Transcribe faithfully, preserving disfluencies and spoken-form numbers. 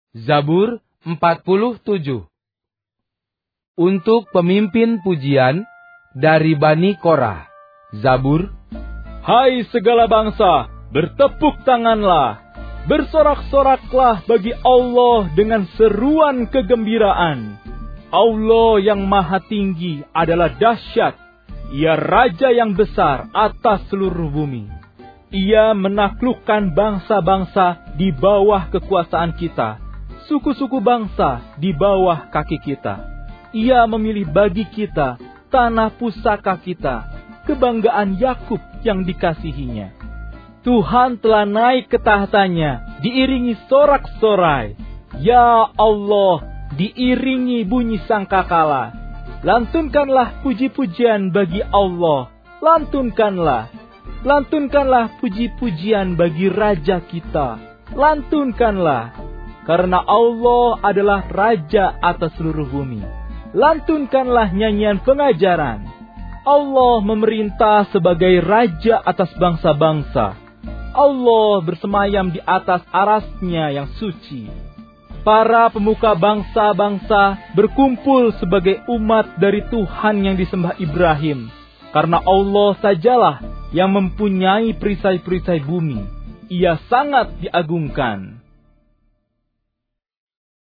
Zabur empat puluh tujuh. Untuk pemimpin pujian dari Bani Korah. Zabur. Hai segala bangsa, bertepuk tanganlah, bersorak-soraklah bagi Allah dengan seruan kegembiraan. Allah yang maha tinggi adalah dahsyat, Ia Raja yang besar atas seluruh bumi. Ia menaklukkan bangsa-bangsa di bawah kekuasaan kita, suku-suku bangsa di bawah kaki kita. Ia memilih bagi kita tanah pusaka kita, kebanggaan Yakub yang dikasihinya. Tuhan telah naik ke tahtanya, diiringi sorak-sorai. Ya Allah, diiringi bunyi sangkakala. Lantunkanlah puji-pujian bagi Allah. Lantunkanlah. Lantunkanlah puji-pujian bagi Raja kita. Lantunkanlah. Karena Allah adalah Raja atas seluruh bumi. Lantunkanlah nyanyian pengajaran. Allah memerintah sebagai Raja atas bangsa-bangsa. Allah bersemayam di atas arasnya yang suci. Para pemuka bangsa-bangsa berkumpul sebagai umat dari Tuhan yang disembah Ibrahim. Karena Allah sajalah yang mempunyai perisai-perisai bumi. Ia sangat diagungkan.